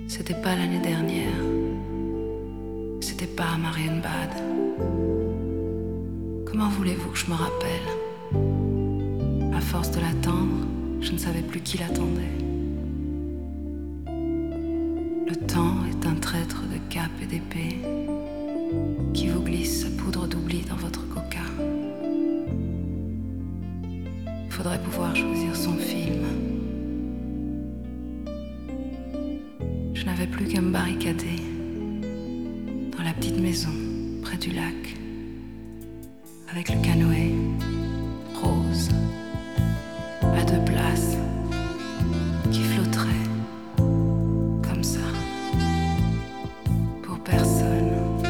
C'était pas l'année dernière. C'était pas à Marienbad. Comment voulez-vous que je me rappelle? À force de l'attendre, je ne savais plus qui l'attendait. Le temps est un traître de cap et d'épée qui vous glisse sa poudre d'oubli dans votre coca. Faudrait pouvoir choisir son film. Je n'avais plus qu'à me barricader dans la petite maison près du lac avec le canoë rose à 2 places qui flotterait comme ça pour personne.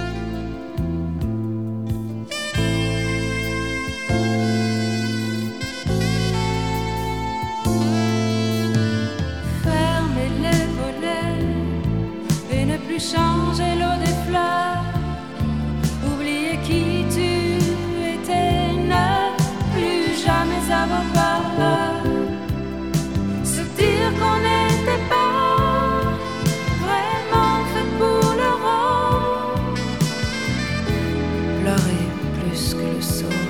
Fermez les volets et ne plus changer l'eau des fleurs. Oubliez qui tu étais, ne plus jamais avoir peur. Se dire qu'on n'était pas vraiment fait pour le rôle. Pleurer plus que le sol.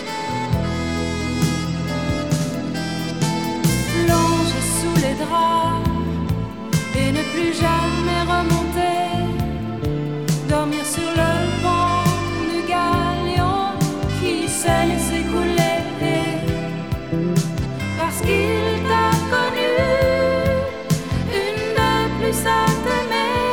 Plonger sous les draps et ne plus jamais remonter. Dormir sur le pont du galion qui s'est laissé couler. Parce qu'il t'a connu, une de plus à t'aimer.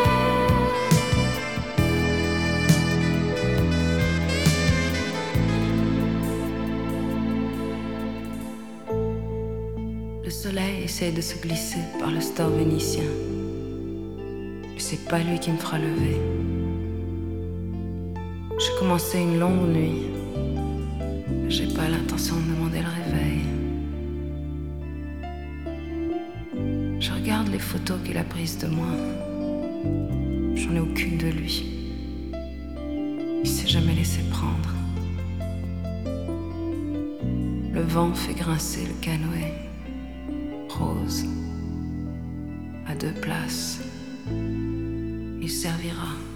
Le soleil essaie de se glisser par le store vénitien. Et c'est pas lui qui me fera lever. J'ai commencé une longue nuit. J'ai pas l'intention de demander le réveil. Je regarde les photos qu'il a prises de moi. J'en ai aucune de lui. Il s'est jamais laissé prendre. Le vent fait grincer le canoë rose à 2 places. Il servira.